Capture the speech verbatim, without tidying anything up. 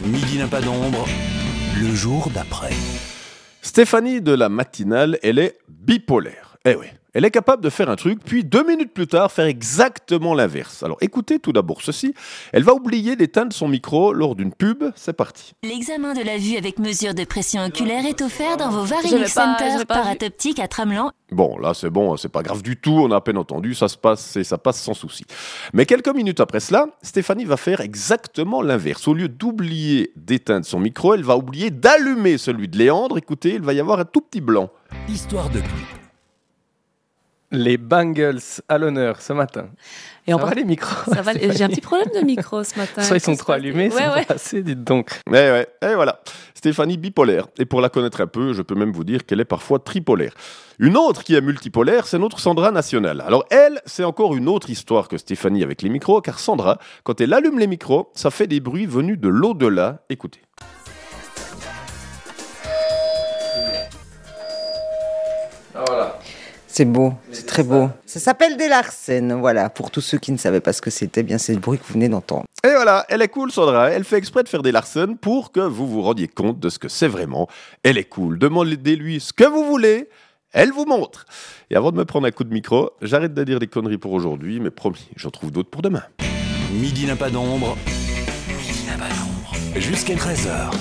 Midi n'a pas d'ombre, le jour d'après. Stéphanie de la matinale, elle est bipolaire. Eh oui, elle est capable de faire un truc, puis deux minutes plus tard, faire exactement l'inverse. Alors écoutez tout d'abord ceci. Elle va oublier d'éteindre son micro lors d'une pub. C'est parti. L'examen de la vue avec mesure de pression oculaire est offert dans vos Je Varilux l'ai pas, je Center l'ai pas Paratoptique à Tramelan. Bon, là c'est bon, c'est pas grave du tout, on a à peine entendu, ça se passe et ça passe sans souci. Mais quelques minutes après cela, Stéphanie va faire exactement l'inverse. Au lieu d'oublier d'éteindre son micro, elle va oublier d'allumer celui de Léandre. Écoutez, il va y avoir un tout petit blanc. Histoire de clip. Les Bangles à l'honneur ce matin. Et on Ça va part- les micros Ça va, j'ai un petit problème de micro ce matin. Soit ils sont Qu'est-ce trop que- allumés, Ouais, c'est ouais. pas assez, dites donc. Eh ouais, et voilà. Stéphanie bipolaire. Et pour la connaître un peu, je peux même vous dire qu'elle est parfois tripolaire. Une autre qui est multipolaire, c'est notre Sandra National. Alors elle, c'est encore une autre histoire que Stéphanie avec les micros, car Sandra, quand elle allume les micros, ça fait des bruits venus de l'au-delà. Écoutez. Voilà. C'est beau, c'est très beau. Ça s'appelle des Larsen, voilà. Pour tous ceux qui ne savaient pas ce que c'était, bien c'est le bruit que vous venez d'entendre. Et voilà, elle est cool Sandra, elle fait exprès de faire des Larsen pour que vous vous rendiez compte de ce que c'est vraiment. Elle est cool, demandez-lui ce que vous voulez, elle vous montre. Et avant de me prendre un coup de micro, j'arrête de dire des conneries pour aujourd'hui, mais promis, j'en trouve d'autres pour demain. Midi n'a pas d'ombre, midi n'a pas d'ombre. Jusqu'à treize heures.